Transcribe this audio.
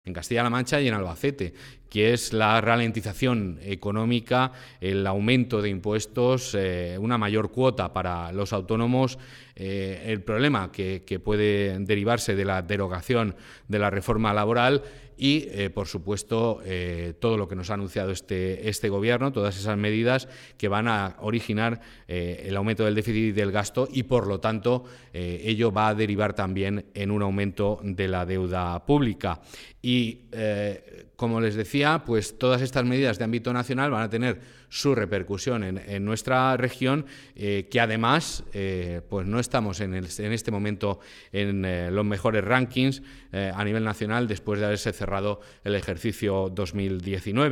en Castilla-La Mancha y en Albacete, que es la ralentización económica, el aumento de impuestos, una mayor cuota para los autónomos, el problema que puede derivarse de la derogación de la reforma laboral y, por supuesto, todo lo que nos ha anunciado este Gobierno, todas esas medidas que van a originar el aumento del déficit y del gasto y, por lo tanto, ello va a derivar también en un aumento de la deuda pública. Y, como les decía, pues todas estas medidas de ámbito nacional van a tener su repercusión en nuestra región, que además pues no estamos en este momento en los mejores rankings a nivel nacional después de haberse cerrado el ejercicio 2019.